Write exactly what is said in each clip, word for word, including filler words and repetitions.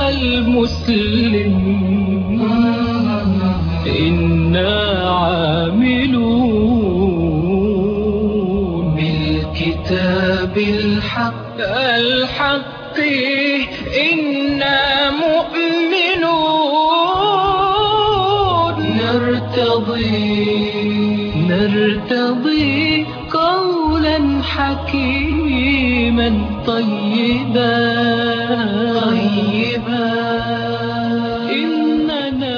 المسلم إنا عاملون بالكتاب الحق الحق إنا مؤمنون نرتضي نرتضي قولا حكيما طيبا طيبا إننا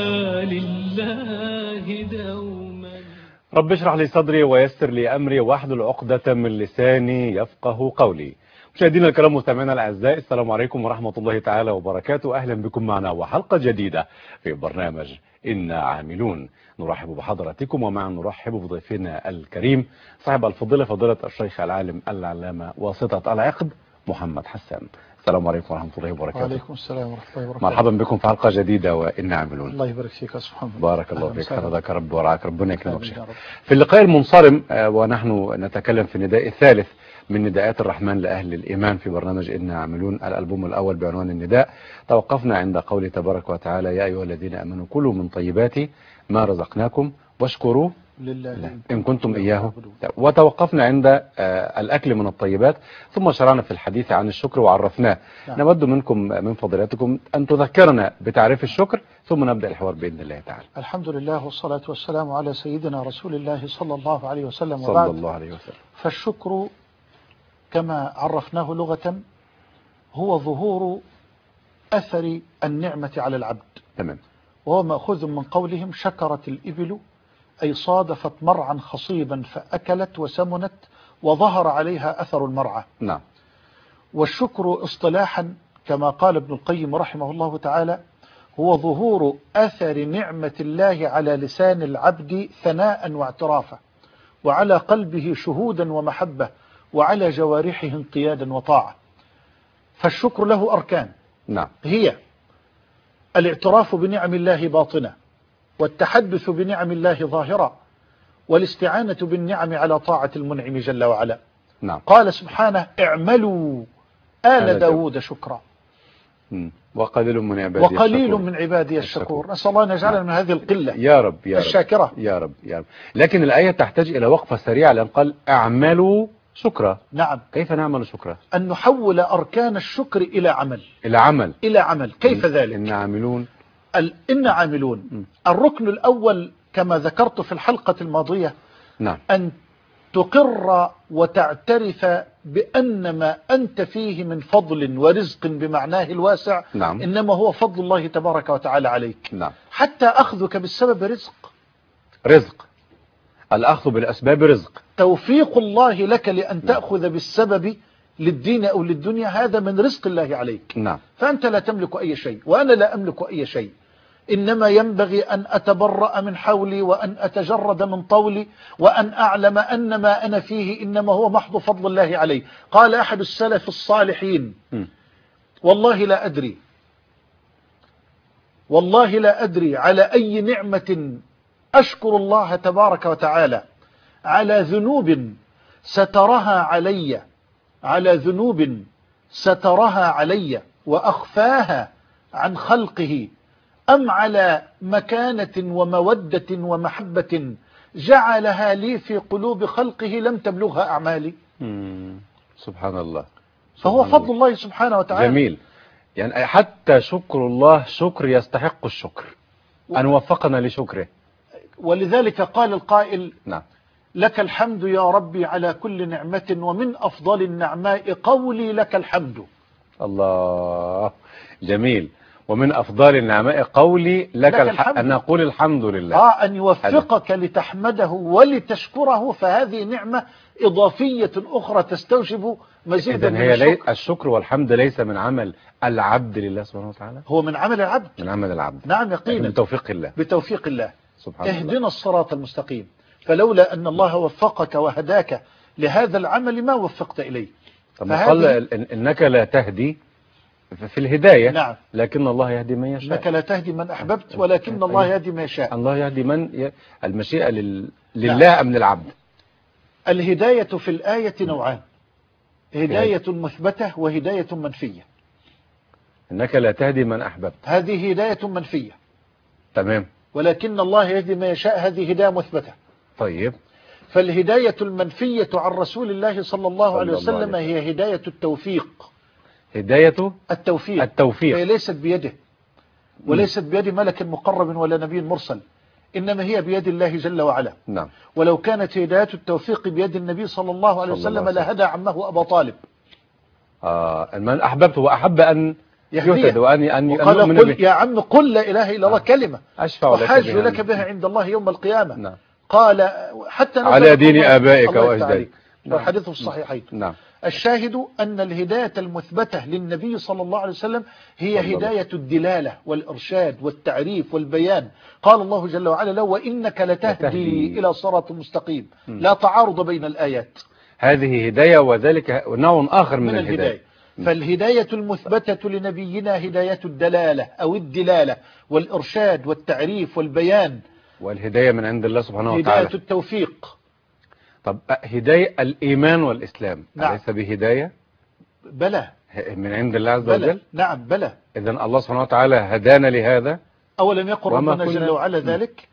لله دوما. رب اشرح لي صدري ويسر لي أمري واحلل عقدة من لساني يفقه قولي. مشاهدينا الكرام مستمعينا الأعزاء، السلام عليكم ورحمة الله تعالى وبركاته. أهلا بكم معنا وحلقة جديدة في برنامج إنا عاملون. نرحب بحضراتكم ومعا نرحب بضيفنا الكريم صاحب الفضيلة فضيلة الشيخ العالم العلامة واسطة العقد محمد حسان. السلام عليكم ورحمة الله وبركاته. وعليكم السلام ورحمة الله وبركاته. مرحبا بكم في حلقة جديدة وإنا عاملون. الله يبارك فيك يا سبحان الله. بارك الله فيك، حفظك رب ورعاك، ربنا يكرمك شيخ. رب. في اللقاء المنصرم ونحن نتكلم في النداء الثالث من نداءات الرحمن لأهل الإيمان في برنامج إنا عاملون، الألبوم الأول بعنوان النداء، توقفنا عند قوله تبارك وتعالى: يا أيها الذين آمنوا كلوا من طيبات ما رزقناكم واشكروا لله إن كنتم إياه. وتوقفنا عند الأكل من الطيبات، ثم شرعنا في الحديث عن الشكر وعرفناه. نعم. نود منكم من فضيلتكم أن تذكرنا بتعريف الشكر ثم نبدأ الحوار بإذن الله تعالى. الحمد لله والصلاة والسلام على سيدنا رسول الله صلى الله عليه وسلم. صلى وبعد، الله عليه وسلم. فالشكر كما عرفناه لغة هو ظهور أثر النعمة على العبد. تمام. وهو مأخوذ من قولهم شكرت الإبل، أي صادفت مرعا خصيبا فأكلت وسمنت وظهر عليها أثر المرعى. نعم. والشكر اصطلاحا كما قال ابن القيم رحمه الله تعالى هو ظهور أثر نعمة الله على لسان العبد ثناء واعترافا، وعلى قلبه شهودا ومحبة، وعلى جوارحه انقيادا وطاعة. فالشكر له أركان. نعم. هي الاعتراف بنعم الله باطنة، والتحدث بنعم الله ظاهرة، والاستعانة بالنعم على طاعة المنعم جل وعلا. نعم. قال سبحانه: اعملوا آل داود شكرا وقليل من عبادي وقليل الشكور. من عبادي الشكور. نسأل الله أن يجعلنا نعم. من هذه القلة يا رب يا رب الشاكرة يا رب يا رب. لكن الآية تحتاج إلى وقفة سريعة، لأن قال اعملوا شكرا. نعم. كيف نعمل شكرا؟ أن نحول أركان الشكر إلى عمل. إلى عمل. إلى عمل. كيف ذلك؟ إن عاملون. إن عاملون. م. الركن الأول كما ذكرت في الحلقة الماضية، نعم، أن تقر وتعترف بأن ما أنت فيه من فضل ورزق بمعناه الواسع، نعم، إنما هو فضل الله تبارك وتعالى عليك. نعم. حتى أخذك بالسبب رزق. رزق، الأخذ بالأسباب رزق. توفيق الله لك لأن تأخذ بالسبب للدين أو للدنيا، هذا من رزق الله عليك. نعم. فأنت لا تملك أي شيء وأنا لا أملك أي شيء، إنما ينبغي أن أتبرأ من حولي، وأن أتجرد من طولي، وأن أعلم أن ما أنا فيه إنما هو محض فضل الله علي. قال أحد السلف الصالحين: م. والله لا أدري والله لا أدري على أي نعمة أشكر الله تبارك وتعالى على ذنوب سترها علي على ذنوب سترها علي وأخفاها عن خلقه، أم على مكانة ومودة ومحبة جعلها لي في قلوب خلقه لم تبلغها أعمالي. مم. سبحان الله. فهو سبحان فضل الله سبحانه وتعالى. جميل. يعني حتى شكر الله شكر يستحق الشكر، أن وفقنا لشكره. ولذلك قال القائل: نعم، لك الحمد يا ربي على كل نعمة، ومن أفضل النعماء قولي لك الحمد. الله، جميل. ومن أفضل النعماء قولي لك, لك الحمد، أن أقول الحمد لله. آه أن يوفقك هذا. لتحمده ولتشكره، فهذه نعمة إضافية أخرى تستوجب مزيدا من هي الشكر. الشكر والحمد ليس من عمل العبد لله سبحانه وتعالى، هو من عمل العبد، من عمل العبد. نعم يقينا، بتوفيق الله، بتوفيق الله. سبحان اهدنا الله. الصراط المستقيم. فلولا أن الله وفقك وهداك لهذا العمل ما وفقت إليه. قال إنك لا تهدي في الهداية، نعم، لكن الله يهدي من يشاء. إنك لا تهدي من أحببت ولكن الله يهدي من يشاء. الله يهدي من ي... المشيئة لل... لله نعم. أم للعبد؟ الهداية في الآية نوعان: هداية مثبتة وهداية منفية. إنك لا تهدي من أحببت. هذه هداية منفية. تمام. ولكن الله يهدي من يشاء، هذه هداية مثبتة. طيب. فالهداية المنفية عن رسول الله صلى الله صلى عليه الله وسلم عليه هي هداية التوفيق. هداية التوفيق التوفيق هي ليست بيده، وليست بيد ملك مقرب ولا نبي مرسل، إنما هي بيد الله جل وعلا. نعم. ولو كانت هداية التوفيق بيد النبي صلى الله عليه صلى الله وسلم عليه وسلم. لهدى عمه أبا طالب. آه من أحببته وأحب أن يهديه. يهتد وأن أن وقال يؤمن قل به. يا عم قل لا إله إلا الله آه. كلمة أشفع لك وحاج بها لك بها عند الله يوم القيامة. نعم. قال حتى نزل على دين الله- آبائك الله وأجدادك. تعالى. نعم. والحديث في الصحيحين. نعم. الشاهد أن الهداية المثبتة للنبي صلى الله عليه وسلم هي صلى الله. هداية الدلالة والإرشاد والتعريف والبيان. قال الله جل وعلا له وإنك لتهدي لتهدي. إلى صراط مستقيم. لا تعارض بين الآيات. هذه هداية وذلك نوع آخر من, من الهداية. الهداية. فالهداية المثبتة لنبينا هداية الدلالة أو الدلالة والإرشاد والتعريف والبيان. والهداية من عند الله سبحانه وتعالى. هداية التوفيق. طب هداية الإيمان والإسلام نعم. أليس بهداية بلى. من عند الله عز بلى. وجل؟ نعم بلى. إذن الله سبحانه وتعالى هدانا لهذا. أولم يقل وما ربنا كنا- جل وعلا ذلك؟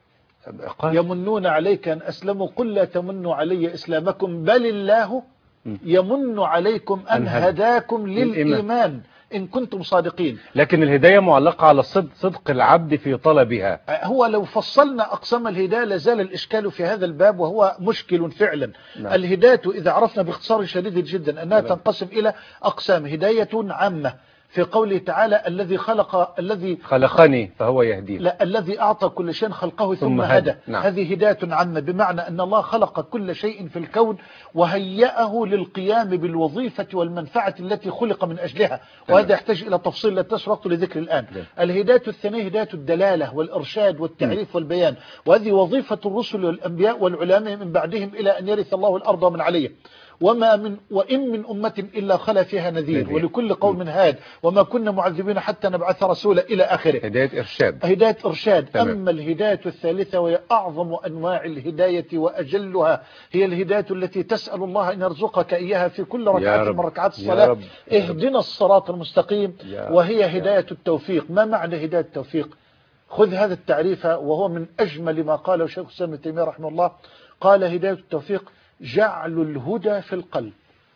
قال يمنون عليك أن أسلموا قل لا تمنوا علي إسلامكم بل الله يمن عليكم أن أن هد- هداكم للإيمان. للإيمان إن كنتم صادقين. لكن الهداية معلقة على صدق, صدق العبد في طلبها. هو لو فصلنا أقسام الهداية لازال الإشكال في هذا الباب وهو مشكل فعلا. نعم. الهداية إذا عرفنا باختصار شديد جدا أنها نعم. تنقسم إلى أقسام. هداية عامة في قوله تعالى الذي خلق الذي خلقني فهو يهدين. لا الذي أعطى كل شيء خلقه ثم, ثم هدى. هدى. نعم. هذه هداية عامة بمعنى أن الله خلق كل شيء في الكون وهيأه للقيام بالوظيفة والمنفعة التي خلق من أجلها. وهذا يحتاج إلى تفصيل لا تسرق لذكر الآن. نعم. الهداية الثانية هداية الدلالة والإرشاد والتعريف والبيان، وهذه وظيفة الرسل والأنبياء والعلماء من بعدهم إلى أن يرث الله الأرض ومن عليها. وما من وإن من أمة إلا خلا فيها نذير نذير. ولكل قوم هاد وما كنا معذبين حتى نبعث رسولا إلى آخره. هداية إرشاد. هداية إرشاد. تمام. أما الهداية الثالثة وهي أعظم أنواع الهداية وأجلها هي الهداية التي تسأل الله أن يرزقك إياها في كل ركعة رب. من ركعات يا الصلاة. رب. يا رب. اهدنا الصراط المستقيم. يا وهي رب. هداية التوفيق. ما معنى هداية التوفيق؟ خذ هذا التعريف وهو من أجمل ما قاله شيخ الإسلام ابن تيمية رحمه الله. قال هداية التوفيق جعل الهدى في القلب.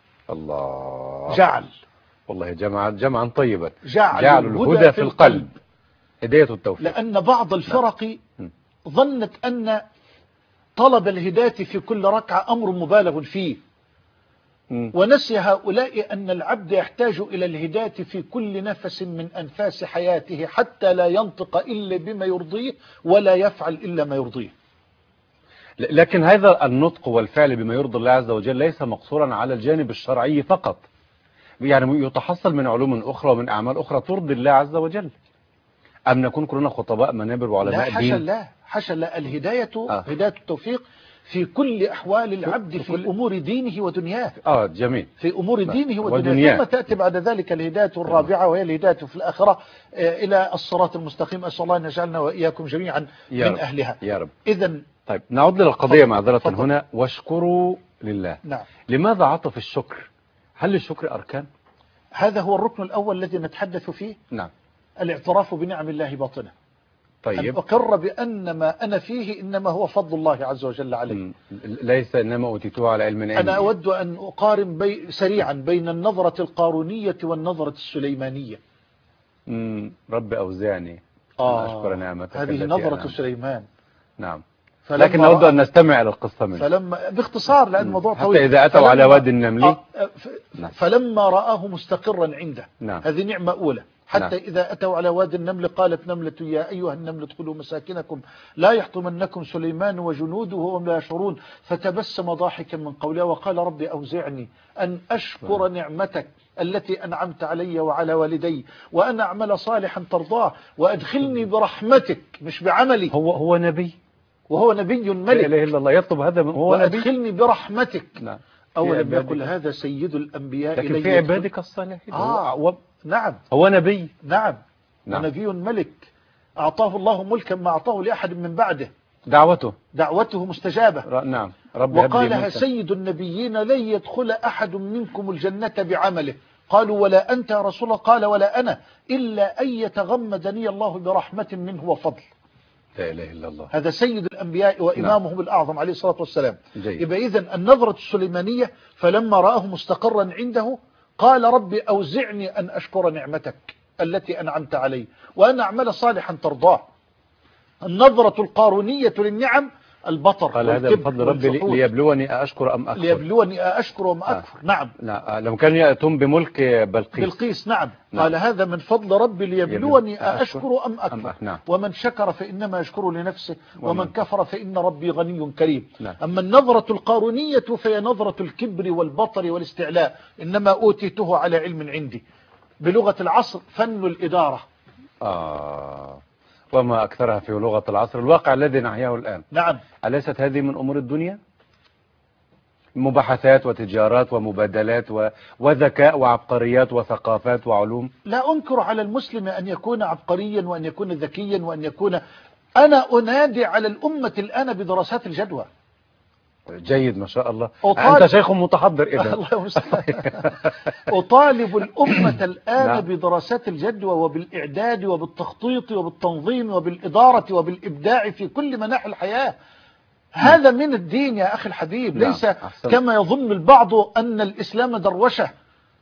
الله. جعل والله جمعا جمعا طيبا. جعل, جعل الهدى في القلب. هداية التوفيق. لأن بعض الفرق ظنت أن طلب الهداية في كل ركعة أمر مبالغ فيه. مم. ونسي هؤلاء أن العبد يحتاج إلى الهداية في كل نفس من أنفاس حياته حتى لا ينطق إلا بما يرضيه ولا يفعل إلا ما يرضيه. لكن هذا النطق والفعل بما يرضي الله عز وجل ليس مقصورا على الجانب الشرعي فقط، يعني يتحصل من علوم أخرى ومن أعمال أخرى ترضي الله عز وجل. أم نكون كلنا خطباء منابر لا وعلماء حاشا دين؟ لا حاشا لا. الهداية آه. هداية التوفيق في كل أحوال العبد في في كل- أمور دينه ودنياه. آه جميل. في أمور نعم. دينه ودنياه. ودنياه. ثم تأتي بعد ذلك الهداية الرابعة وهي الهداية في الآخرة آه، إلى الصراط المستقيم. أسأل الله أن يجعلنا وإياكم جميعا يا من رب. أهلها. يا رب. إذن طيب نعود للقضية فضل. معذرة فضل. هنا. واشكروا لله. نعم. لماذا عطف الشكر؟ هل للشكر أركان؟ هذا هو الركن الأول الذي نتحدث فيه. نعم. الاعتراف بنعم الله باطنة. أن طيب. أقر بأن ما أنا فيه إنما هو فضل الله عز وجل علي. م- ليس إنما أوتيتوه على علم عندي. أنا أود أن أقارن بي سريعا بين النظرة القارونية والنظرة السليمانية. م- رب أوزعني آه أن أشكر نعمتك هذه التي نظرة أنعمت. سليمان. نعم. فلما لكن نود رأى- أن نستمع إلى القصة منه. فلما باختصار لأن الموضوع حتى طويل. إذا أتوا فلما- على وادي النمل. آه، ف- نعم. فلما رآه مستقرا عنده. نعم. هذه نعمة أولى. حتى نعم. إذا أتوا على وادي النمل قالت نملة يا أيها النمل ادخلوا مساكنكم لا يحطمنكم سليمان وجنوده وهم لا يشعرون فتبسم ضاحكا من قولها وقال ربي أوزعني أن أشكر نعمتك التي أنعمت علي وعلى والدي وأن أعمل صالحا ترضاه وأدخلني برحمتك مش بعملي. هو هو نبي. وهو نبي لا ملك. إله إلا الله يطلب هذا من هو نبي. وأدخلني برحمتك. نعم. أولم في يقل عبادك. هذا سيد الأنبياء لكن إلي في يدخل- عبادك الصالحين. آه. هو نعم هو نبي. نعم. نعم. ونبي ملك أعطاه الله ملكا ما أعطاه لأحد من بعده. دعوته. دعوته مستجابة. ر- نعم. رب هب لي وقالها ملكا. سيد النبيين لن يدخل أحد منكم الجنة بعمله قالوا ولا أنت يا رسول الله؟ قال ولا أنا إلا أن يتغمدني الله برحمة منه وفضل. لا إله إلا الله. هذا سيد الأنبياء وإمامهم نعم. الأعظم عليه الصلاة والسلام. يبقى إذن النظرة السليمانية فلما رآه مستقرا عنده قال ربي أوزعني أن أشكر نعمتك التي أنعمت علي وأن أعمل صالحا ترضاه. النظرة القارونية للنعم البطر قال هذا بفضل ربي ليبلوني أشكر أم أكفر. ليبلوني أشكر أم أكفر. آه. نعم. نعم. لما كان يأتون بملك بلقيس. بلقيس نعم. نعم. قال هذا من فضل ربي ليبلوني أشكر أم أكفر. أم نعم. ومن شكر فإنما يشكر لنفسه ومن كفر فإن ربي غني كريم. نعم. أما النظرة القارونية فهي نظرة الكبر والبطر والاستعلاء. إنما أوتيته على علم عندي. بلغة العصر فن الإدارة. آه. وما أكثرها في لغة العصر الواقع الذي نحياه الآن. نعم. أليست هذه من أمور الدنيا؟ مباحثات وتجارات ومبادلات و... وذكاء وعبقريات وثقافات وعلوم. لا أنكر على المسلم أن يكون عبقريا وأن يكون ذكيا وأن يكون. أنا أنادي على الأمة الآن بدراسات الجدوى. جيد ما شاء الله. أطالب... أنت شيخ متحضر إذا. الله أطالب الأمة الآن نعم. بدراسات الجدوى وبالإعداد وبالتخطيط وبالتنظيم وبالإدارة وبالإبداع في كل مناحي الحياة. هذا من الدين يا أخي الحبيب. نعم. ليس أحسن. كما يظن البعض أن الإسلام دروشة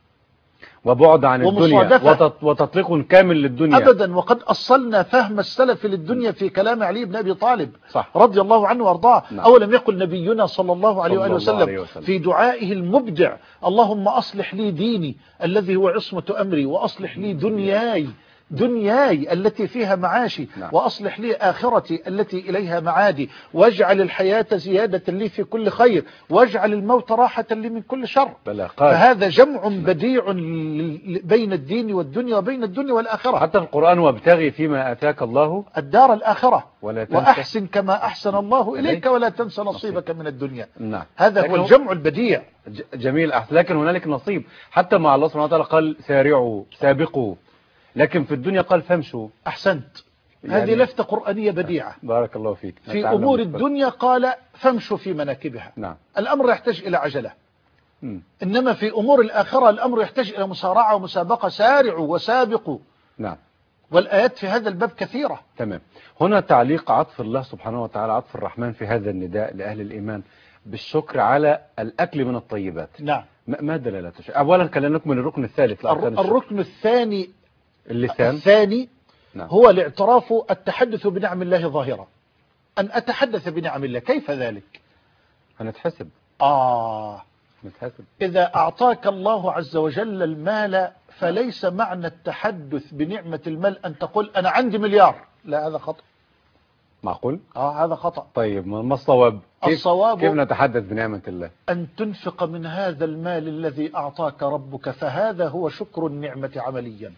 وبعد عن الدنيا وتطليق كامل للدنيا. أبدا. وقد أصلنا فهم السلف للدنيا في كلام علي بن أبي طالب صح. رضي الله عنه وارضاه. نعم. أولم يقل نبينا صلى الله عليه وآله وسلم في دعائه المبدع اللهم أصلح لي ديني الذي هو عصمة أمري وأصلح لي دنياي دنياي التي فيها معاشي. نعم. وأصلح لي آخرتي التي إليها معادي واجعل الحياة زيادة لي في كل خير واجعل الموت راحة لي من كل شر. فهذا جمع بديع بين الدين والدنيا وبين الدنيا والآخرة. حتى القرآن وابتغي فيما آتاك الله الدار الآخرة ولا وأحسن كما أحسن الله إليك ولا تنسى نصيبك من الدنيا. نعم. هذا هو الجمع البديع. جميل. لكن هنالك نصيب حتى مع الله سبحانه وتعالى قال سارعوا سابقوا، لكن في الدنيا قال فامشوا. أحسنت. يعني هذه لفتة قرآنية بديعة. بارك الله فيك. في أمور الدنيا قال فامشوا في مناكبها. نعم. الأمر يحتاج إلى عجلة. م. إنما في أمور الآخرة الأمر يحتاج إلى مسارعة ومسابقة. سارعوا وسابقوا. نعم. والآيات في هذا الباب كثيرة. تمام. هنا تعليق عطف الله سبحانه وتعالى عطف الرحمن في هذا النداء لأهل الإيمان بالشكر على الأكل من الطيبات. نعم. ما دلالة الشيء؟ أولا خلينا نكمل الركن الثالث. الركن الثاني اللسان. الثاني نعم. هو الاعتراف التحدث بنعم الله ظاهرة. أن أتحدث بنعم الله. كيف ذلك؟ هنتحسب. آه نتحسب. إذا أعطاك الله عز وجل المال فليس معنى التحدث بنعمة المال أن تقول أنا عندي مليار. لا، هذا خطأ. معقول؟ آه هذا خطأ. طيب ما الصواب؟ كيف الصواب كيف نتحدث بنعمة الله؟ أن تنفق من هذا المال الذي أعطاك ربك، فهذا هو شكر النعمة عمليا.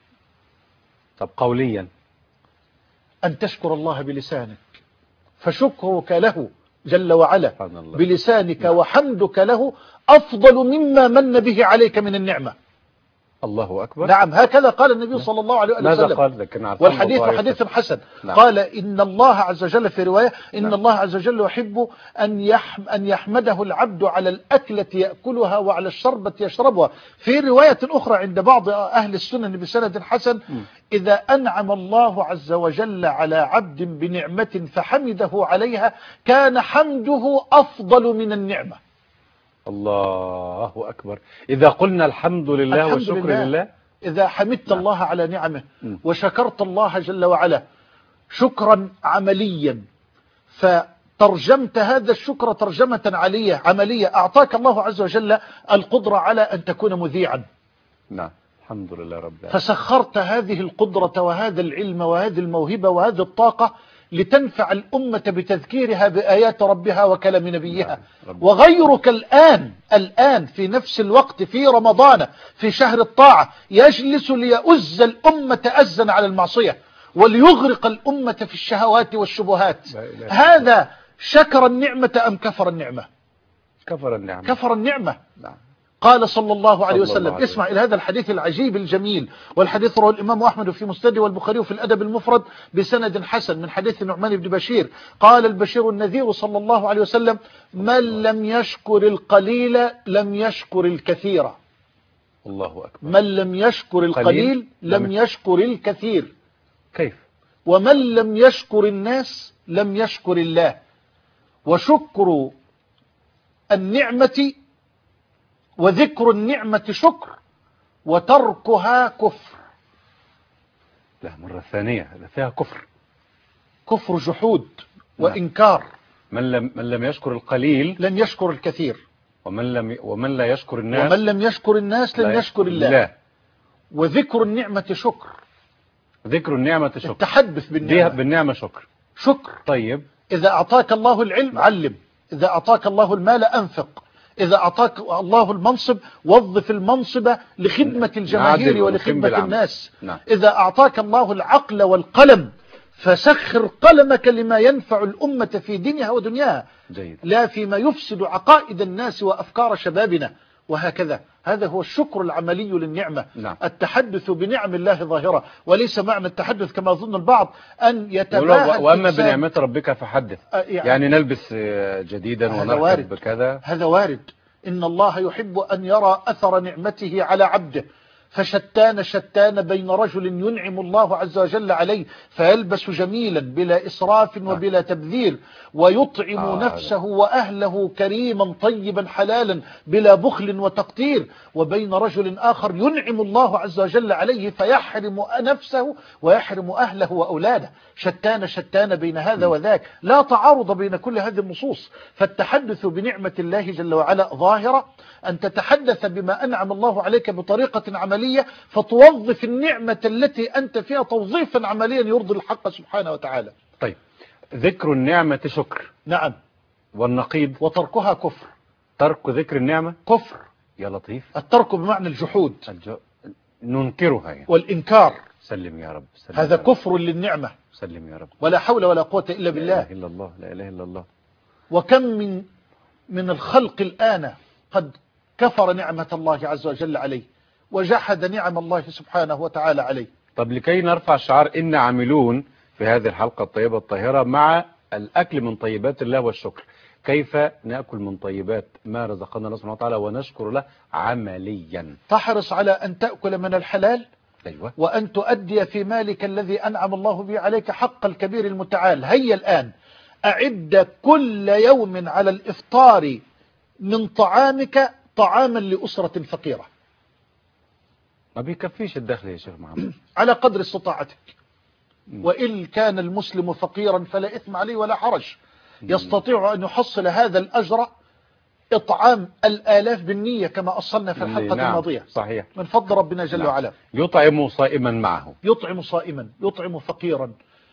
طب قوليا؟ أن تشكر الله بلسانك، فشكرك له جل وعلا بلسانك وحمدك له أفضل مما من به عليك من النعمة. الله أكبر. نعم، هكذا قال النبي صلى الله عليه وسلم. ماذا قال؟ لكن والحديث حديث حسن. نعم. قال إن الله عز وجل في رواية إن نعم. الله عز وجل يحب أن يحم أن يحمده العبد على الأكلة يأكلها وعلى الشربة يشربها. في رواية أخرى عند بعض أهل السنن بسند حسن م. إذا أنعم الله عز وجل على عبد بنعمة فحمده عليها كان حمده أفضل من النعمة. الله أكبر. إذا قلنا الحمد لله الحمد والشكر لله. لله، إذا حمدت نعم. الله على نعمه وشكرت الله جل وعلا شكرا عمليا، فترجمت هذا الشكر ترجمة عملية عملية أعطاك الله عز وجل القدرة على أن تكون مذيعا. نعم الحمد لله رب العالمين. فسخرت هذه القدرة وهذا العلم وهذه الموهبة وهذه الطاقة لتنفع الأمة بتذكيرها بآيات ربها وكلام نبيها. نعم. وغيرك الآن الآن في نفس الوقت في رمضان في شهر الطاعة يجلس ليؤز الأمة أزا على المعصية وليغرق الأمة في الشهوات والشبهات. هذا شكر النعمة أم كفر النعمة؟ كفر النعمة. كفر النعمة. نعم. قال صلى الله عليه وسلم الله عليه. اسمع إلى هذا الحديث العجيب الجميل، والحديث رواه الإمام أحمد في مسنده والبخاري في الأدب المفرد بسند حسن من حديث النعمان بن بشير. قال البشير النذير صلى الله عليه وسلم من لم يشكر القليل لم يشكر الكثير. الله أكبر. من لم يشكر القليل لم لم يشكر الكثير، كيف؟ ومن لم يشكر الناس لم يشكر الله. وشكر النعمة وذكر النعمة شكر، وتركها كفر. لا، مرة ثانية فيها كفر. كفر جحود وإنكار. من لم من لم يشكر القليل لن يشكر الكثير، ومن لم ومن لا يشكر الناس ومن لم يشكر الناس لن لا يشكر الله. الله. وذكر النعمة شكر. ذكر النعمة شكر. التحدث بالنعمة بالنعمة شكر. شكر. طيب، إذا أعطاك الله العلم علم، إذا أعطاك الله المال أنفق، إذا أعطاك الله المنصب وظف المنصب لخدمة الجماهير ولخدمة الناس. نعم. إذا أعطاك الله العقل والقلم فسخر قلمك لما ينفع الأمة في دينها ودنياها، جيد. لا فيما يفسد عقائد الناس وأفكار شبابنا. وهكذا هذا هو الشكر العملي للنعمة. نعم. التحدث بنعم الله ظاهرة، وليس معنى التحدث كما يظن البعض أن يتباهى وأما بنعمة ربك فحدث، يعني, يعني نلبس جديدا ونركب بكذا. هذا وارد. إن الله يحب أن يرى أثر نعمته على عبده، فشتان شتان بين رجل ينعم الله عز وجل عليه فيلبس جميلا بلا إسراف وبلا تبذير، ويطعم آه نفسه وأهله كريما طيبا حلالا بلا بخل وتقتير، وبين رجل آخر ينعم الله عز وجل عليه فيحرم نفسه ويحرم أهله وأولاده. شتان شتان بين هذا وذاك، لا تعارض بين كل هذه النصوص. فالتحدث بنعمة الله جل وعلا ظاهرة، أن تتحدث بما أنعم الله عليك بطريقة عملية، فتوظف النعمة التي أنت فيها توظيفا عمليا يرضي الحق سبحانه وتعالى. طيب، ذكر النعمة شكر. نعم. والنقيض وتركها كفر. ترك ذكر النعمة كفر. يا لطيف. الترك بمعنى الجحود. الج... ننكرها يعني. والإنكار. سلم يا رب. سلم هذا يا رب. كفر للنعمة. سلم يا رب. ولا حول ولا قوة إلا بالله. لا إله إلا الله. لا إله إلا الله. وكم من من الخلق الآن قد كفر نعمة الله عز وجل عليه وجحد نعم الله سبحانه وتعالى عليه. طب لكي نرفع شعار إن عاملون في هذه الحلقة الطيبة الطاهرة مع الأكل من طيبات الله والشكر، كيف نأكل من طيبات ما رزقنا الله سبحانه وتعالى ونشكر له عمليا؟ تحرص على أن تأكل من الحلال. أيوة. وأن تؤدي في مالك الذي أنعم الله به عليك حق الكبير المتعال. هيا الآن أعد كل يوم على الإفطار من طعامك طعاما لأسرة فقيرة. ما بيكفيش الدخل يا شيخ محمد. على قدر استطاعتك. وإن كان المسلم فقيرا فلا إثم عليه ولا حرج، يستطيع أن يحصل هذا الأجر إطعام الآلاف بالنية كما أصلنا في الحلقة نعم. الماضية. صحيح. من فضل ربنا جل نعم. وعلا. يطعم صائما معه. يطعم صائما، يطعم فقيرا،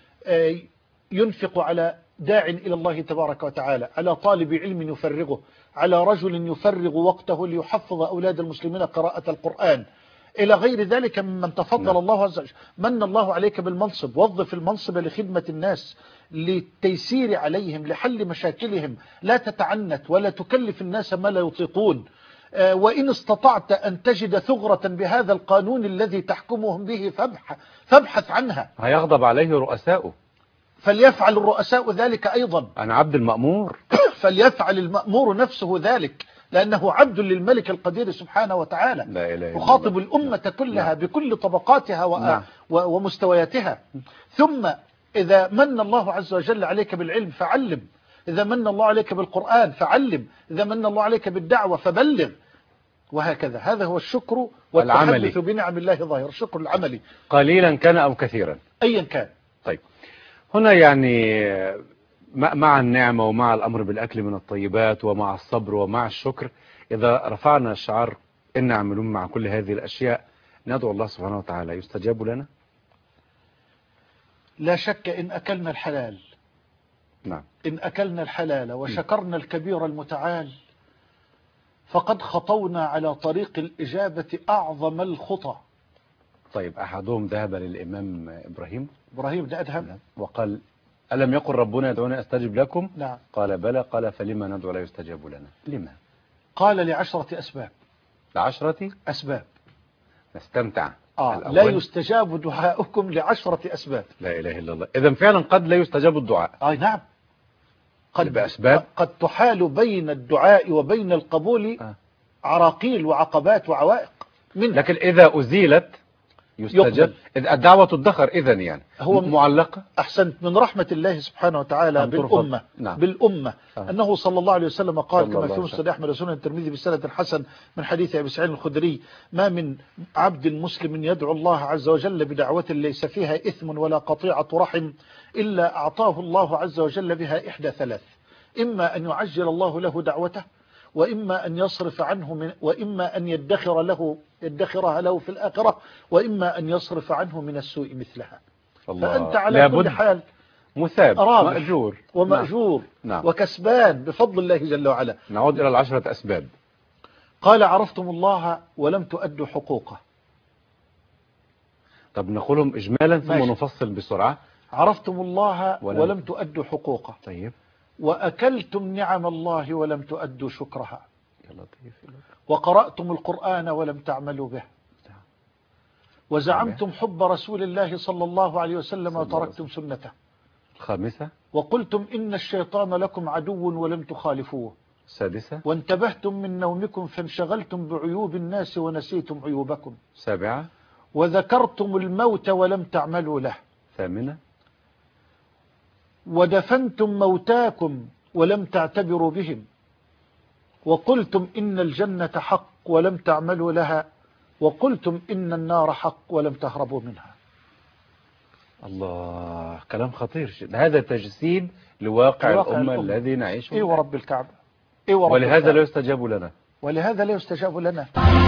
ينفق على داع إلى الله تبارك وتعالى، على طالب علم يفرغه، على رجل يفرغ وقته ليحفظ أولاد المسلمين قراءة القرآن، إلى غير ذلك ممن تفضل نعم. الله عز وجل. من الله عليك بالمنصب، وظف المنصب لخدمة الناس، للتيسير عليهم، لحل مشاكلهم، لا تتعنت ولا تكلف الناس ما لا يطيقون. وإن استطعت أن تجد ثغرة بهذا القانون الذي تحكمهم به فابحث, فابحث عنها. هيغضب عليه رؤساؤه، فليفعل الرؤساء ذلك أيضا. أنا عبد المأمور. فليفعل المأمور نفسه ذلك، لأنه عبد للملك القدير سبحانه وتعالى. لا إله إلا يخاطب الله. الأمة كلها نعم. بكل طبقاتها و... نعم. و... ومستوياتها. ثم إذا من الله عز وجل عليك بالعلم فعلم، إذا من الله عليك بالقرآن فعلم، إذا من الله عليك بالدعوة فبلغ، وهكذا. هذا هو الشكر والتحدث بنعم الله ظاهر، الشكر العملي قليلا كان أو كثيرا أيا كان. طيب، هنا يعني مع النعمة ومع الأمر بالأكل من الطيبات ومع الصبر ومع الشكر، إذا رفعنا الشعار إن عملون مع كل هذه الأشياء ندعو الله سبحانه وتعالى يستجاب لنا؟ لا شك إن أكلنا الحلال. نعم. إن أكلنا الحلال وشكرنا الكبير المتعال فقد خطونا على طريق الإجابة أعظم الخطى. طيب، أحدهم ذهب للإمام إبراهيم إبراهيم ده أدهم وقال ألم يقل ربنا يدعوني أستجب لكم؟ نعم. قال بلى. قال فلما ندعو لا يستجاب لنا؟ لما؟ قال لعشرة أسباب. لعشرة أسباب نستمتع. آه لا يستجاب دعاؤكم لعشرة أسباب. لا إله إلا الله. إذا فعلا قد لا يستجاب الدعاء. آه نعم. قد بأسباب قد تحال بين الدعاء وبين القبول آه. عراقيل وعقبات وعوائق. منها. لكن إذا أزيلت يستجاب. يقبل. الدعوة تدخر إذن يعني هو معلقة. أحسنت. من رحمة الله سبحانه وتعالى بالأمة نعم. بالأمة آه. أنه صلى الله عليه وسلم قال كما في الله مسند أحمد رسول الترمذي بسند حسن من حديث أبي سعيد الخدري: ما من عبد مسلم يدعو الله عز وجل بدعوة ليس فيها إثم ولا قطيعة رحم إلا أعطاه الله عز وجل بها إحدى ثلاث: إما أن يعجل الله له دعوته، وإما أن يصرف عنه من وإما أن يدخر له يدخرها له في الآخرة، وإما أن يصرف عنه من السوء مثلها. الله. فأنت على كل حال مثاب رابح مأجور ومأجور نعم. وكسبان بفضل الله جل وعلا. نعود إلى العشرة أسباب. قال: عرفتم الله ولم تؤدوا حقوقه. طب نقولهم إجمالا ثم ماشي. نفصل بسرعة. عرفتم الله ولم, ولم تؤدوا حقوقه. طيب. وأكلتم نعم الله ولم تؤدوا شكرها. يا لطيف. وقرأتم القرآن ولم تعملوا به. وزعمتم حب رسول الله صلى الله عليه وسلم وتركتم سنته. الخامسة. وقلتم إن الشيطان لكم عدو ولم تخالفوه. السادسة. وانتبهتم من نومكم فانشغلتم بعيوب الناس ونسيتم عيوبكم. سابعة. وذكرتم الموت ولم تعملوا له. ثامنة. ودفنتم موتاكم ولم تعتبروا بهم. وقلتم إن الجنة حق ولم تعملوا لها. وقلتم إن النار حق ولم تهربوا منها. الله، كلام خطير جدا. هذا تجسيد لواقع الأمة, الأمة الذي نعيشه. إيه ورب الكعبة. إيه ورب ولهذا الكعبة. لا يستجاب لنا. ولهذا لا يستجاب لنا.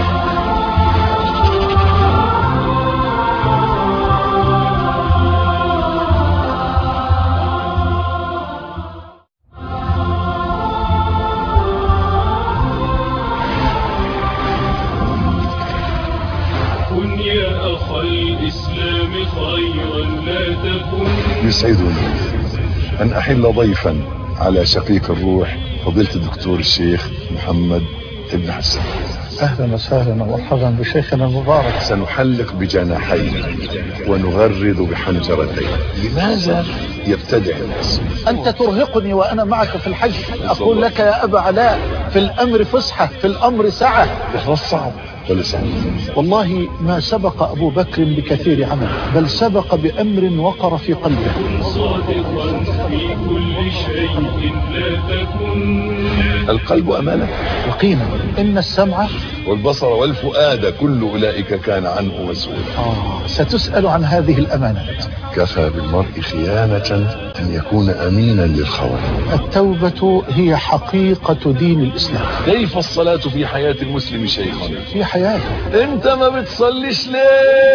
يسعدني أن أحل ضيفا على شقيق الروح فضيلة الدكتور الشيخ محمد ابن حسن. أهلا وسهلا ومرحبا بشيخنا المبارك. سنحلق بجناحين ونغرد بحنجرتين. لماذا يبتدع الناس؟ أنت ترهقني وأنا معك في الحج. أقول لك يا أبا علاء: في الأمر فسحة، في الأمر سعة. إخلاص صعب ولا سهل؟ والله ما سبق أبو بكر بكثير عمل، بل سبق بأمر وقر في قلبه. صادقا في كل شيء لا تكن. القلب أمانة. يقينا إن السمع والبصر والفؤاد كل أولئك كان عنه مسؤولا. آه ستسأل عن هذه الأمانات. كفى بالمرء خيانة أن يكون أمينا للخوان. التوبة هي حقيقة دين الإسلام. كيف الصلاة في حياة المسلم شيخنا؟ في حياته. انت ما بتصليش ليه؟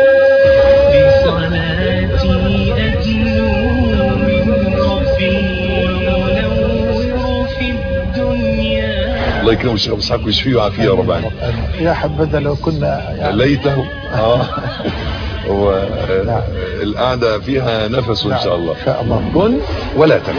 بصلاتي أدنو من ربي ونور في الدنيا. الله يكرم الشيخ ابو اسحاق ويشفيه ويعافيه يا رب. يا حبذا لو كنا يعني ليته. اه هو القعده فيها نفس ان شاء الله. ان شاء الله. كن ولا تكن.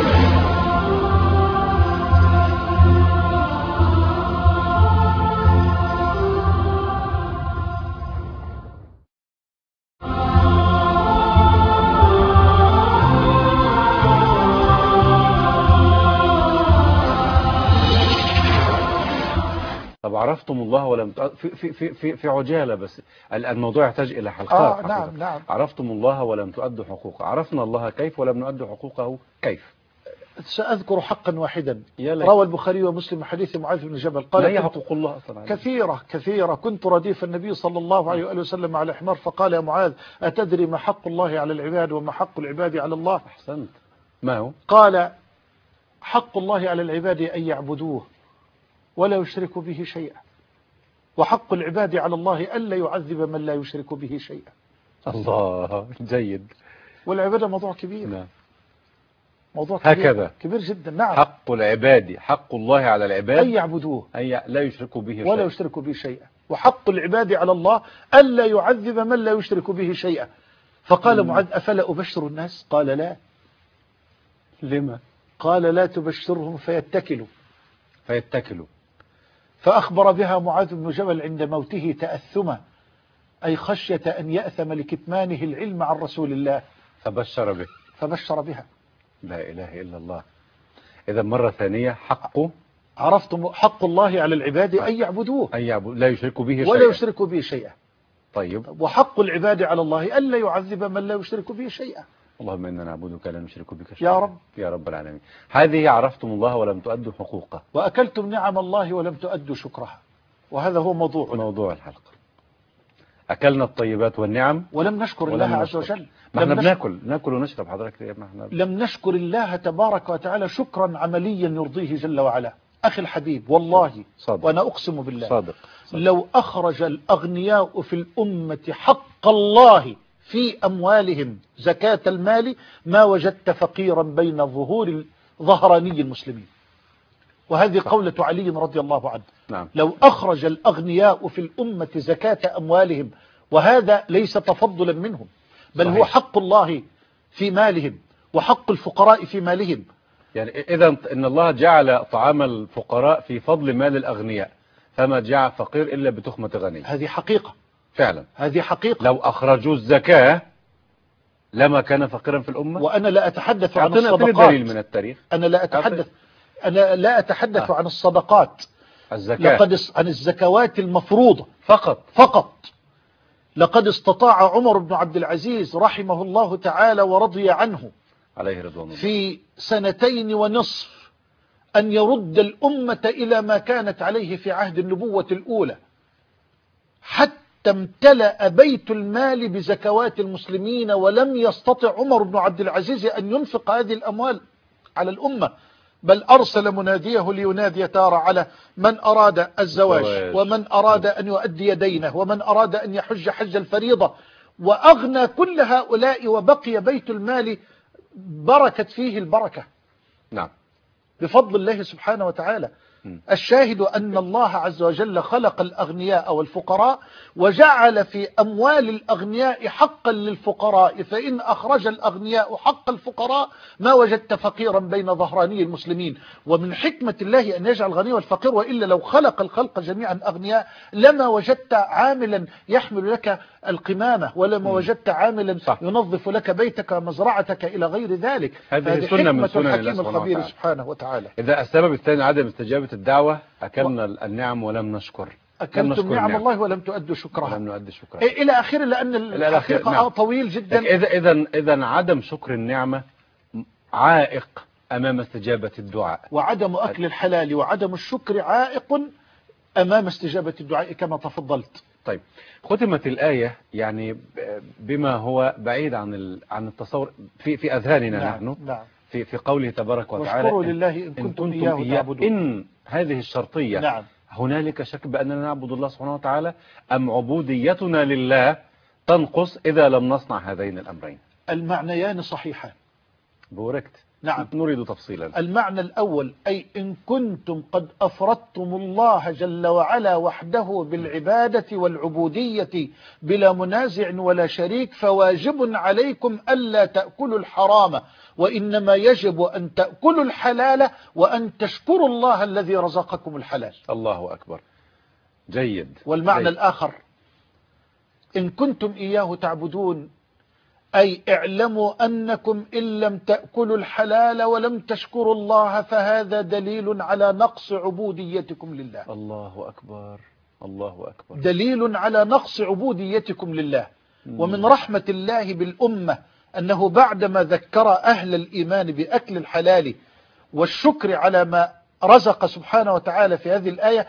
طب عرفتم الله ولم ت... في في في في عجاله، بس الموضوع يحتاج الى حلقات. آه نعم نعم. عرفتم الله ولم تؤدوا حقوقه. عرفنا الله كيف ولم نؤدي حقوقه كيف؟ سأذكر حقا واحدا. روى روى البخاري ومسلم حديث معاذ بن جبل قال: لا هي حقوق الله أصلا كثيرة كثيرة. كنت رديف النبي صلى الله عليه وآله وسلم على حمار فقال: يا معاذ أتدري ما حق الله على العباد وما حق العباد على الله؟ أحسنت. ما هو؟ قال: حق الله على العباد أن يعبدوه ولا يشركوا به شيئا، وحق العباد على الله ألا يعذب من لا يشرك به شيئا. الله، جيد. والعبادة موضوع كبير. نعم. موضوع كبير هكذا كبير جدا. نعم. حق العباد، حق الله على العباد أن يعبدوه أن لا يشركوا به شيئا ولا يشركوا به شيئا، وحق العباد على الله ألا يعذب من لا يشرك به شيئا. فقال معاذ: أفلا أبشر الناس؟ قال: لا. لما؟ قال: لا تبشرهم فيتكلوا. فيتكلوا. فأخبر بها معاذ بن جبل عند موته تأثما، أي خشية أن يأثم لكتمانه العلم عن رسول الله، فبشر به. فبشر بها. لا إله إلا الله. إذا مرة ثانية، حقه عرفتم حق الله على العباد أن يعبدوه أن يعبد لا يشركوا به شيئا ولا يشركوا به شيئا. طيب وحق العباد على الله ألا يعذب من لا يشرك به شيئا. اللهم إنا نعبدك لا نشرك بك شيئا يا رب يا رب العالمين. هذه عرفتم الله ولم تؤدوا حقوقه، وأكلتم نعم الله ولم تؤدوا شكرها، وهذا هو موضوع موضوع الحلقة. أكلنا الطيبات والنعم ولم نشكر ولم الله عز نشكر. وجل. ما احنا لم بناكل ناكل ونشرب حضرتك يا ما احنا لم نشكر الله تبارك وتعالى شكرا عمليا يرضيه جل وعلا. أخي الحبيب والله صادق. وأنا أقسم بالله صادق. صادق. لو أخرج الأغنياء في الأمة حق الله في أموالهم زكاة المال ما وجدت فقيرا بين ظهور ظهراني المسلمين. وهذه قولة علي رضي الله عنه. نعم. لو أخرج الأغنياء في الأمة زكاة أموالهم، وهذا ليس تفضلا منهم بل صحيح. هو حق الله في مالهم وحق الفقراء في مالهم. يعني إذا إن الله جعل طعام الفقراء في فضل مال الأغنياء، فما جعل فقير إلا بتخمة غني. هذه حقيقة فعلا هذه حقيقة. لو أخرجوا الزكاة لما كان فقيرا في الأمة. وأنا لا أتحدث عن أعطينا الصدقات. دليل من التاريخ. أنا لا أتحدث أنا لا أتحدث آه. عن الصدقات. الزكاة لقد عن الزكوات المفروضة فقط فقط. لقد استطاع عمر بن عبد العزيز رحمه الله تعالى ورضي عنه عليه رضوان الله في سنتين ونصف أن يرد الأمة إلى ما كانت عليه في عهد النبوة الأولى، حتى امتلأ بيت المال بزكوات المسلمين، ولم يستطع عمر بن عبد العزيز أن ينفق هذه الأموال على الأمة، بل أرسل مناديه لينادي تارة على من أراد الزواج ومن أراد أن يؤدي دينه ومن أراد أن يحج حج الفريضة، وأغنى كل هؤلاء، وبقي بيت المال بركت فيه البركة. نعم بفضل الله سبحانه وتعالى. الشاهد أن الله عز وجل خلق الأغنياء والفقراء وجعل في أموال الأغنياء حقا للفقراء، فإن أخرج الأغنياء حق الفقراء ما وجدت فقيرا بين ظهراني المسلمين. ومن حكمة الله أن يجعل الغني والفقير، وإلا لو خلق الخلق جميعا أغنياء لما وجدت عاملا يحمل لك القمامة، ولما وجدت عاملا صح. ينظف لك بيتك ومزرعتك إلى غير ذلك. هذه سنة من سنن الله الحكيم سبحانه الخبير وتعالى. سبحانه وتعالى. إذا السبب الثاني عدم استجابة الدعوة، أكلنا و... النعم ولم نشكر. أكلتم نعم الله ولم تؤدوا شكرها ولم نؤدي شكرها إلى آخره، لأن الحقيقة نعم. طويل جدا. إذا إذا إذا عدم شكر النعمة عائق أمام استجابة الدعاء، وعدم أكل الحلال وعدم الشكر عائق أمام استجابة الدعاء كما تفضلت. طيب ختمت الآية يعني بما هو بعيد عن عن التصور في في أذهاننا. نعم. نحن نعم. في في قوله تبارك وتعالى واشكروا لله إن كنتم إياه تعبدون. إن هذه الشرطية نعم. هنالك شك بأننا نعبد الله سبحانه وتعالى، أم عبوديتنا لله تنقص إذا لم نصنع هذين الأمرين؟ المعنيان صحيحان. بوركت. نعم. نريد تفصيلا. المعنى الأول أي إن كنتم قد أفردتم الله جل وعلا وحده بالعبادة والعبودية بلا منازع ولا شريك، فواجب عليكم ألا تأكلوا الحرام، وإنما يجب أن تأكلوا الحلال وأن تشكروا الله الذي رزقكم الحلال. الله أكبر. جيد. والمعنى جيد. الآخر إن كنتم إياه تعبدون أي اعلموا أنكم إن لم تأكلوا الحلال ولم تشكروا الله فهذا دليل على نقص عبوديتكم لله. الله أكبر. الله أكبر. دليل على نقص عبوديتكم لله. ومن رحمة الله بالأمة أنه بعدما ذكر أهل الإيمان بأكل الحلال والشكر على ما رزق سبحانه وتعالى في هذه الآية،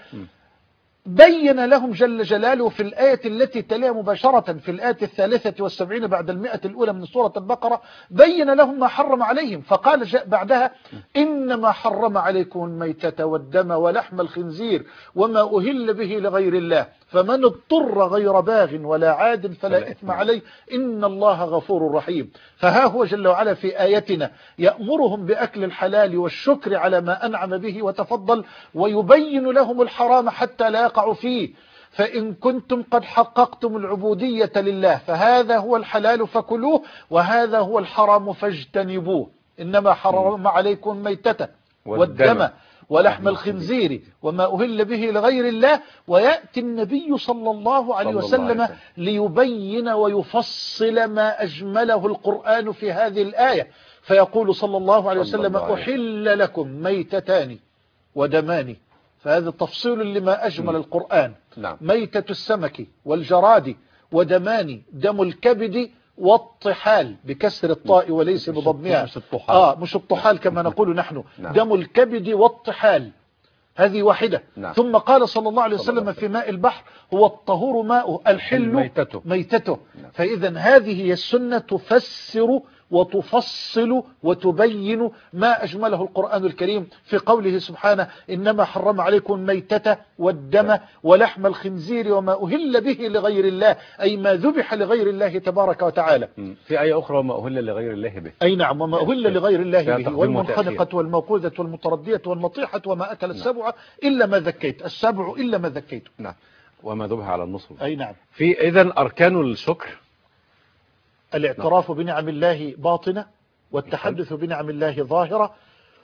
بين لهم جل جلاله في الآية التي تليها مباشرة في الآية الثالثة والسبعين بعد المئة الأولى من سورة البقرة، بين لهم ما حرم عليهم، فقال بعدها إنما حرم عليكم الميتة والدم ولحم الخنزير وما أهل به لغير الله فمن اضطر غير باغ ولا عاد فلا إثم عليه إن الله غفور رحيم. فها هو جل وعلا في آيتنا يأمرهم بأكل الحلال والشكر على ما أنعم به وتفضل، ويبين لهم الحرام حتى لا يقعوا فيه. فإن كنتم قد حققتم العبودية لله فهذا هو الحلال فكلوه، وهذا هو الحرام فاجتنبوه. إنما حرم عليكم ميتة والدم ولحم الخنزير وما أهل به لغير الله. ويأتي النبي صلى الله عليه وسلم ليبين ويفصل ما أجمله القرآن في هذه الآية، فيقول صلى الله عليه وسلم أحل لكم ميتتان ودمان، فهذا تفصيل لما أجمل القرآن. نعم. ميتة السمك والجراد ودمان، دم الكبد والطحال بكسر الطاء وليس مش بضمها. مش الطحال. آه مش الطحال كما نقول نحن. نعم. دم الكبد والطحال، هذه واحدة. نعم. ثم قال صلى الله عليه صلى الله وسلم عليه في ماء البحر هو الطهور ماءه الحل ميتته. ميتته. نعم. فإذا هذه هي السنة تفسر وتفصل وتبين ما أجمله القرآن الكريم في قوله سبحانه إنما حرم عليكم الميتة والدم ولحم الخنزير وما أهل به لغير الله، أي ما ذبح لغير الله تبارك وتعالى. في آية أخرى وما أهل لغير الله به. أي نعم، وما أهل لغير الله به، والمنخنقة وتأخير. والموقوذة والمتردية والنطيحة وما أكل السبع إلا ما ذكيت، السبع إلا ما ذكيت. نعم. وما ذبح على النصب. أي نعم. في إذن أركان الشكر الاعتراف بنعم الله باطنة، والتحدث بنعم الله ظاهرة،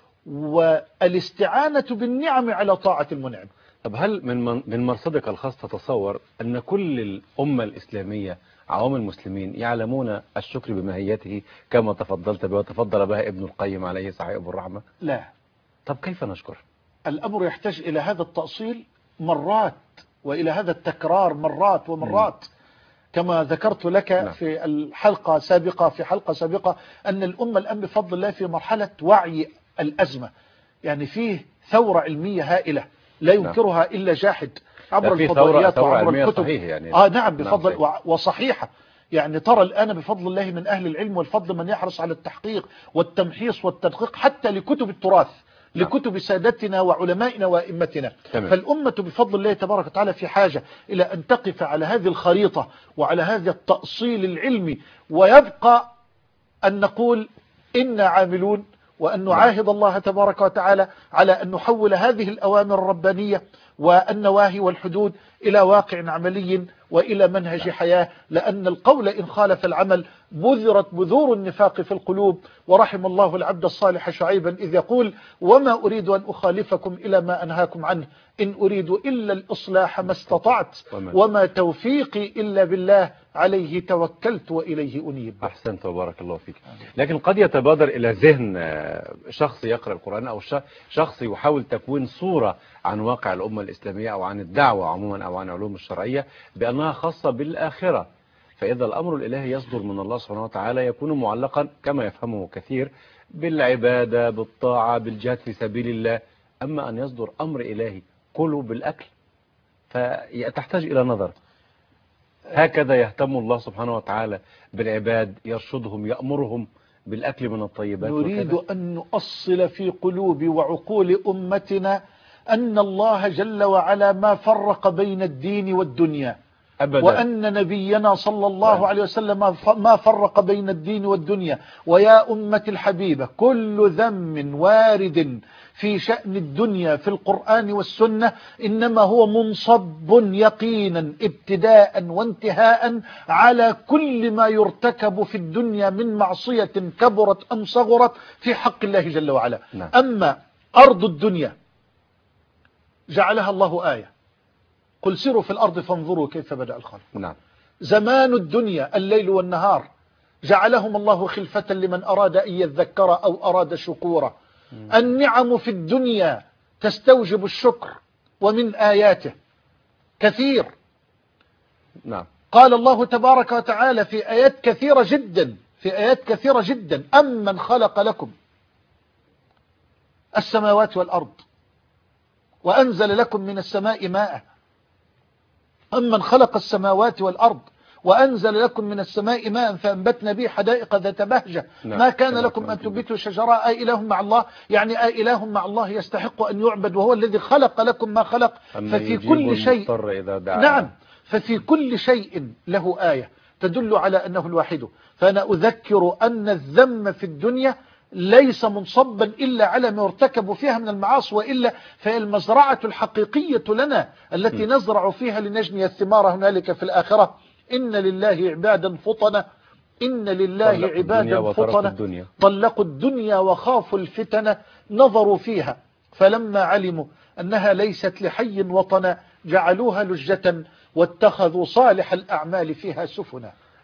والاستعانة بالنعم على طاعة المنعم. طب هل من من مرصدك الخاص تتصور أن كل الأمة الإسلامية عوام المسلمين يعلمون الشكر بماهيته كما تفضلت به وتفضل بها ابن القيم عليه صحيح الرحمة؟ لا. طب كيف نشكر؟ الأمر يحتاج إلى هذا التأصيل مرات، وإلى هذا التكرار مرات ومرات. م. كما ذكرت لك نعم. في الحلقة سابقة في حلقة سابقة أن الأمة الآن بفضل الله في مرحلة وعي الأزمة، يعني فيه ثورة علمية هائلة لا ينكرها نعم. إلا جاحد عبر الفضائيات وعبر الكتب. يعني آه نعم بفضل نعم وصحيحة. يعني ترى الآن بفضل الله من أهل العلم والفضل من يحرص على التحقيق والتمحيص والتدقيق حتى لكتب التراث، نعم. لكتب سادتنا وعلمائنا وائمتنا. فالأمة بفضل الله تبارك وتعالى في حاجة إلى أن تقف على هذه الخريطة وعلى هذا التأصيل العلمي، ويبقى أن نقول إنا عاملون، وأن نعاهد الله تبارك وتعالى على أن نحول هذه الأوامر الربانية والنواهي والحدود إلى واقع عملي وإلى منهج حياة، لأن القول إن خالف العمل بذرت بذور النفاق في القلوب. ورحم الله العبد الصالح شعيبا إذ يقول وما أريد أن أخالفكم إلى ما أنهاكم عنه إن أريد إلا الإصلاح ما استطعت وما توفيقي إلا بالله عليه توكلت وإليه أنيب. أحسنت وبارك الله فيك. لكن قد يتبادر إلى ذهن شخص يقرأ القرآن أو شخص يحاول تكوين صورة عن واقع الأمة الإسلامية أو عن الدعوة عموما أو عن علوم الشرعية بأنها خاصة بالآخرة، فإذا الأمر الإلهي يصدر من الله سبحانه وتعالى يكون معلقا كما يفهمه كثير بالعبادة بالطاعة بالجهاد في سبيل الله. أما أن يصدر أمر إلهي كله بالأكل فتحتاج إلى نظر. هكذا يهتم الله سبحانه وتعالى بالعباد، يرشدهم يأمرهم بالأكل من الطيبات. نريد وكذا. أن نؤصل في قلوب وعقول أمتنا أن الله جل وعلا ما فرق بين الدين والدنيا أبدا. وأن نبينا صلى الله عليه وسلم ما فرق بين الدين والدنيا. ويا أمة الحبيبة كل ذم وارد في شأن الدنيا في القرآن والسنة إنما هو منصب يقينا ابتداء وانتهاء على كل ما يرتكب في الدنيا من معصية كبرت أم صغرت في حق الله جل وعلا. نعم. أما أرض الدنيا جعلها الله آية، قل سيروا في الأرض فانظروا كيف بدأ الخلق. نعم. زمان الدنيا الليل والنهار جعلهم الله خلفة لمن أراد أن يذكر أو أراد شكورا. مم. النعم في الدنيا تستوجب الشكر ومن آياته كثير. نعم. قال الله تبارك وتعالى في آيات كثيرة جدا في آيات كثيرة جدا أمن خلق لكم السماوات والأرض وأنزل لكم من السماء ماء. أمن خلق السماوات والأرض وأنزل لكم من السماء ماء فأنبتنا به حدائق ذات بهجة. ما كان لكم أن تنبتوا شجرة أي إله مع الله، يعني أي إله مع الله يستحق أن يعبد وهو الذي خلق لكم ما خلق. ففي كل شيء نعم ففي كل شيء له آية تدل على أنه الواحد. فأنا أذكر أن الذم في الدنيا ليس منصبا إلا على ما يرتكب فيها من المعاصي، وإلا فهي المزرعة الحقيقية لنا التي م. نزرع فيها لنجني الثمار هنالك في الآخرة. إن لله عبادا فطنة إن لله عبادا فطنة طلقوا الدنيا وخافوا الفتنة نظروا فيها فلما علموا أنها ليست لحي وطنا جعلوها لجة واتخذوا صالح الأعمال فيها سفنا.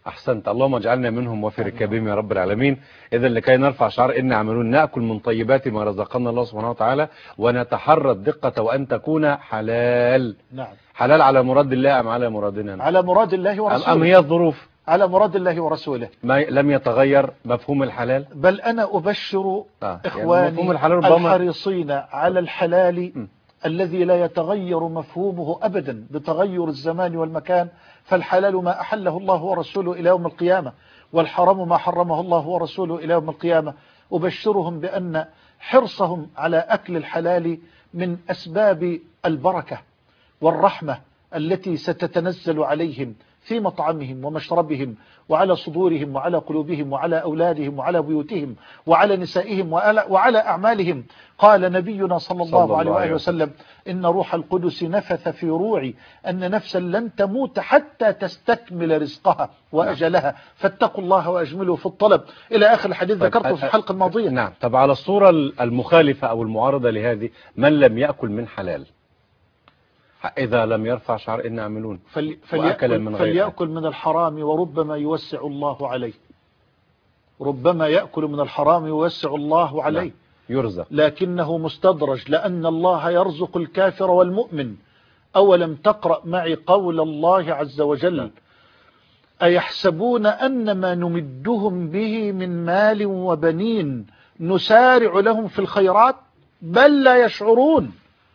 أحسنت، اللهم اجعلنا منهم وفي ركابهم يا رب العالمين. إذا لكي نرفع شعار إن عملون نأكل من طيبات ما رزقنا الله سبحانه وتعالى، ونتحرى الدقة وأن تكون حلال. نعم. حلال على مراد الله أم على مرادنا؟ على مراد الله ورسوله. أم هي الظروف؟ على مراد الله ورسوله. ما لم يتغير مفهوم الحلال؟ بل أنا أبشر آه. إخواني يعني الحلال ربما... الحريصين على الحلال م. الذي لا يتغير مفهومه أبدا بتغير الزمان والمكان، فالحلال ما أحله الله ورسوله إلى يوم القيامة، والحرام ما حرمه الله ورسوله إلى يوم القيامة. أبشرهم بأن حرصهم على أكل الحلال من أسباب البركة والرحمة التي ستتنزل عليهم في مطعمهم ومشربهم، وعلى صدورهم وعلى قلوبهم وعلى أولادهم وعلى بيوتهم وعلى نسائهم وعلى, وعلى أعمالهم. قال نبينا صلى الله, صلى الله عليه وآله وسلم: إن روح القدس نفث في روعي أن نفسا لن تموت حتى تستكمل رزقها وأجلها، فاتقوا الله وأجملوا في الطلب، إلى آخر الحديث ذكرته في الحلقة الماضية. نعم. طب على الصورة المخالفة أو المعارضة لهذه، من لم يأكل من حلال إذا لم يرفع شعار إن عملون فلي فليأكل, من فليأكل من الحرام وربما يوسع الله عليه، ربما يأكل من الحرام ويوسع الله عليه. نعم. يرزق، لكنه مستدرج، لأن الله يرزق الكافر والمؤمن. أولم تقرأ معي قول الله عز وجل: نعم. أيحسبون أن ما نمدهم به من مال وبنين نسارع لهم في الخيرات بل لا يشعرون.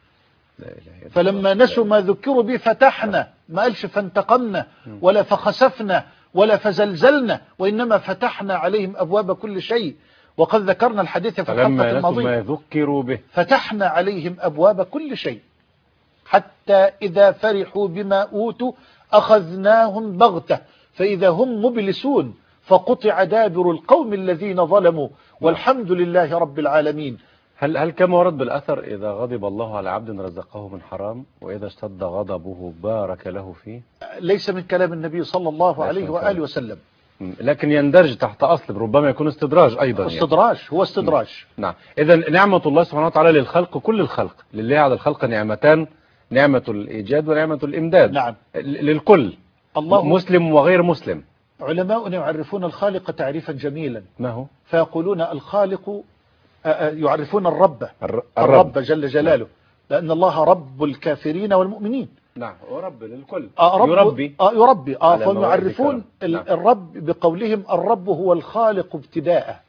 فلما نسوا ما ذكروا به فتحنا، ما قالش فانتقمنا ولا فخسفنا ولا فزلزلنا، وإنما فتحنا عليهم أبواب كل شيء. وقد ذكرنا الحديث في الحلقة الماضية: ما ذكروا به فتحنا عليهم أبواب كل شيء حتى إذا فرحوا بما أوتوا أخذناهم بغتة فإذا هم مبلسون فقطع دابر القوم الذين ظلموا والحمد لله رب العالمين. هل هل كما ورد بالأثر: إذا غضب الله على عبد رزقه من حرام، وإذا اشتد غضبه بارك له فيه؟ ليس من كلام النبي صلى الله عليه وآله وسلم، لكن يندرج تحت أصل ربما يكون استدراج أيضا. استدراج يعني. هو استدراج. نعم. إذا نعمة الله سبحانه وتعالى للخلق، كل الخلق لله على الخلق نعمتان: نعمة الإيجاد ونعمة الإمداد. نعم. للكل، الله مسلم وغير مسلم. علماؤنا يعرفون الخالق تعريفا جميلا. ما هو؟ فيقولون الخالق، يعرفون الرب الرب, الرب جل جلاله. نعم. لأن الله رب الكافرين والمؤمنين. نعم. ورب للكل. آه رب يربي آه يربي آه فهم يعرفون نعم. الرب بقولهم: الرب هو الخالق ابتداء،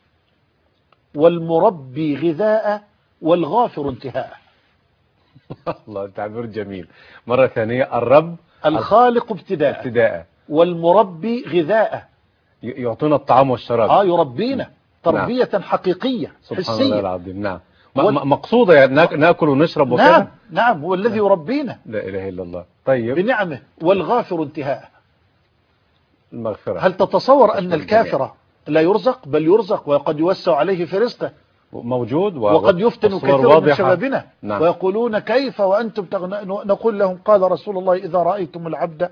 والمربي غذاء، والغافر انتهاء. الله، تعبير جميل. مرة ثانية: الرب الخالق ابتداء ابتداء والمربي غذاء، يعطينا الطعام والشراب. آه يربينا تربية نعم. حقيقية سبحان حسية. الله العظيم. نعم. وال... مقصودة يعني ناكل ونشرب وكذا. نعم نعم، هو الذي يربينا. لا إله إلا الله. طيب، بنعمه. والغافر انتهاء، المغفرة. هل تتصور أن الكافر لا يرزق؟ بل يرزق، وقد يوسع عليه في رزقه، موجود و... وقد يفتن كثير من شبابنا. نعم. ويقولون: كيف وأنتم تغن... نقول لهم: قال رسول الله: إذا رأيتم العبد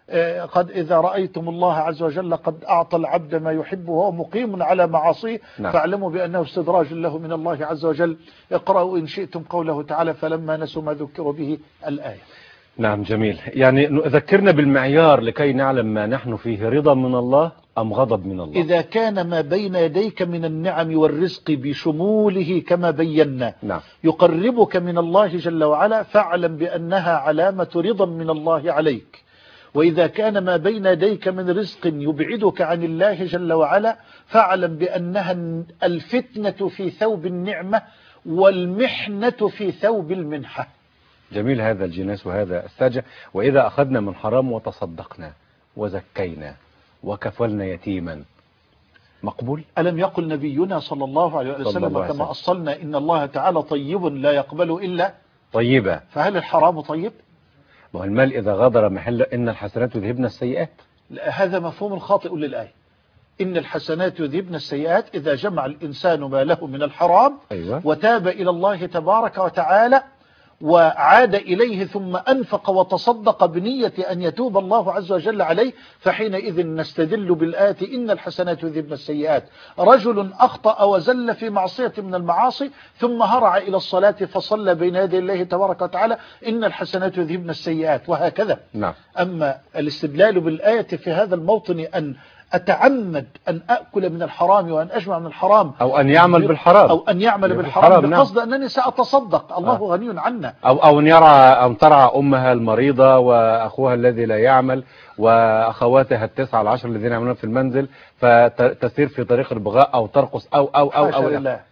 قد إذا رأيتم الله عز وجل قد أعطى العبد ما يحبه وهو مقيم على معاصيه، نعم. فاعلموا بأنه استدراج له من الله عز وجل. اقرأوا إن شئتم قوله تعالى: فلما نسوا ما ذكروا به، الآية. نعم، جميل. يعني ذكرنا بالمعيار لكي نعلم ما نحن فيه: رضا من الله أم غضب من الله؟ إذا كان ما بين يديك من النعم والرزق بشموله كما بينا، نعم. يقربك من الله جل وعلا، فاعلم بأنها علامة رضا من الله عليك. وإذا كان ما بين يديك من رزق يبعدك عن الله جل وعلا، فاعلم بأنها الفتنة في ثوب النعمة والمحنة في ثوب المنحة. جميل هذا الجناس وهذا السجع. وإذا أخذنا من حرام وتصدقنا وزكينا وكفلنا يتيما، مقبول؟ ألم يقل نبينا صلى الله عليه وسلم كما أصلنا: إن الله تعالى طيب لا يقبل إلا طيبا. فهل الحرام طيب؟ والمال إذا غادر محل إن الحسنات يذهبن السيئات. هذا مفهوم خاطئ للآية. إن الحسنات يذهبن السيئات إذا جمع الإنسان ما له من الحرام، أيوة. وتاب إلى الله تبارك وتعالى وعاد إليه ثم أنفق وتصدق بنية أن يتوب الله عز وجل عليه، فحينئذ نستدل بالآية: إن الحسنات يذهبن السيئات. رجل أخطأ وزل في معصية من المعاصي ثم هرع إلى الصلاة فصلى بين يدي الله تبارك وتعالى: إن الحسنات يذهبن السيئات، وهكذا. نعم. أما الاستدلال بالآية في هذا الموطن أن أتعمد أن أكل من الحرام وأن أجمع من الحرام، أو أن يعمل بالحرام، أو أن يعمل بالحرام بقصد أنني سأتصدق، الله آه. غني عنا. أو أو أن يرعى أن ترعى أمها المريضة وأخوها الذي لا يعمل وأخواتها التسعة العشر الذين يعملون في المنزل، فتسير في طريق البغاء أو ترقص أو أو أو أو, أو, أو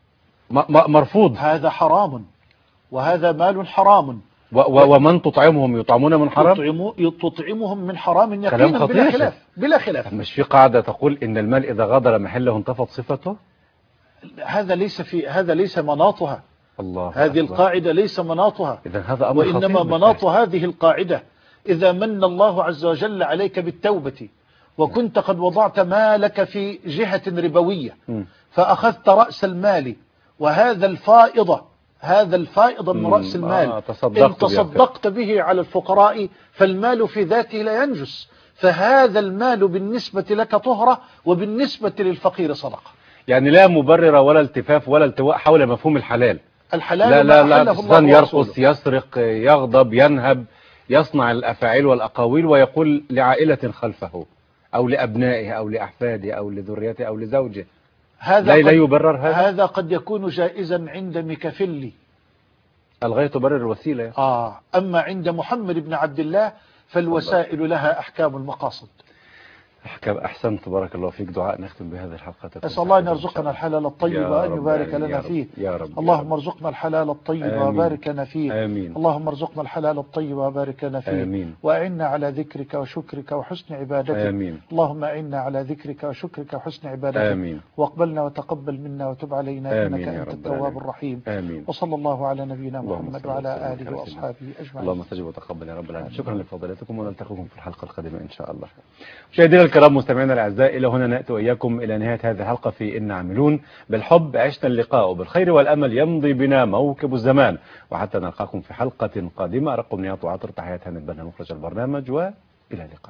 مرفوض. هذا حرام، وهذا مال حرام. ومن تطعمهم يطعمون من حرام، تطعمهم من حرام يقينا بلا خلاف بلا خلاف. مش في قاعدة تقول إن المال إذا غادر محله انتفض صفته؟ هذا ليس في هذا ليس مناطها. الله هذه أكبر. القاعدة ليس مناطها، إذا هذا أمر خطير. وإنما مناط هذه القاعدة إذا من الله عز وجل عليك بالتوبة وكنت قد وضعت مالك في جهة ربوية م. فأخذت رأس المال، وهذا الفائضة هذا الفائض من رأس المال آه تصدقت إن تصدقت به على الفقراء فالمال في ذاته لا ينجس، فهذا المال بالنسبة لك طهرة وبالنسبة للفقير صدقة. يعني لا مبرر ولا التفاف ولا التواء حول مفهوم الحلال. الحلال لا لا لا الإنسان يرقص يسرق يغضب ينهب يصنع الأفاعيل والأقاويل ويقول لعائلة خلفه أو لأبنائه أو لأحفاده أو لذريته أو لزوجه، هذا لا, لا يبرر هذا. هذا قد يكون جائزا عند ميكافيلي، الغاية تبرر الوسيلة. آه أما عند محمد بن عبد الله فالوسائل الله. لها أحكام المقاصد. أحكام. أحسنت، بارك الله فيك. دعاء نختم بهذه الحلقة. أسأل الله أن يرزقنا الحلال الطيب وأن يبارك لنا فيه. يا رب. اللهم ارزقنا الحلال الطيب وبارك لنا فيه. آمين. اللهم ارزقنا الحلال الطيب وبارك لنا فيه. آمين. وأعنا على ذكرك وشكرك وحسن عبادتك. آمين. اللهم أعنا على ذكرك وشكرك وحسن عبادتك. آمين. واقبلنا وتقبل منا وتب علينا إنك أنت التواب الرحيم. آمين. وصلى الله على نبينا محمد وعلى آله وأصحابه أجمعين. اللهم استجب وتقبل يا رب العالمين. شكرا لفضيلتكم، ونلتقيكم في الحلقة القادمة إن شاء الله. مشاهدينا الكرام مستمعينا الأعزاء، إلى هنا نأتي وإياكم إلى نهاية هذه الحلقة في إن عاملون. بالحب عشنا اللقاء وبالخير والأمل يمضي بنا موكب الزمان، وحتى نلقاكم في حلقة قادمة. أرق أمنيات وعطر، تحيات هاني البنا مخرج البرنامج، وإلى اللقاء.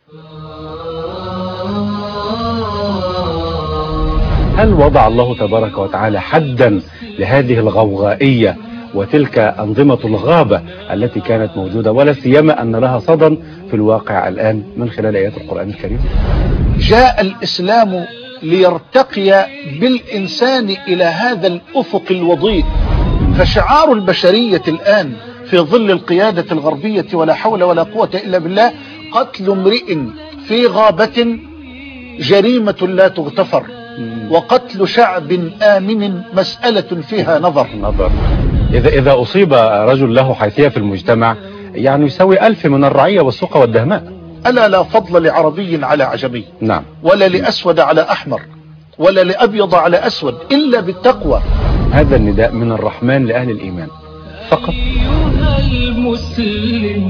هل وضع الله تبارك وتعالى حدا لهذه الغوغائية وتلك أنظمة الغابة التي كانت موجودة، ولا سيما أن لها صدى في الواقع الآن من خلال آيات القرآن الكريم؟ جاء الإسلام ليرتقي بالإنسان إلى هذا الأفق الوضيء، فشعار البشرية الآن في ظل القيادة الغربية ولا حول ولا قوة إلا بالله قتل امرئ في غابة جريمة لا تغتفر، وقتل شعب آمن مسألة فيها نظر. نظر. إذا إذا أصيب رجل له حيثية في المجتمع يعني يساوي ألف من الرعية والسوق والدهماء. ألا لا فضل لعربي على عجمي، نعم، ولا لأسود على أحمر، ولا لأبيض على أسود، إلا بالتقوى. هذا النداء من الرحمن لأهل الإيمان فقط. أيها المسلم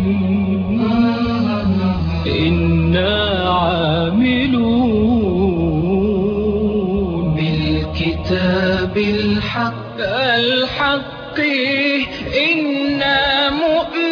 إنا عاملون بالكتاب الحق الحق إنا مؤمنون.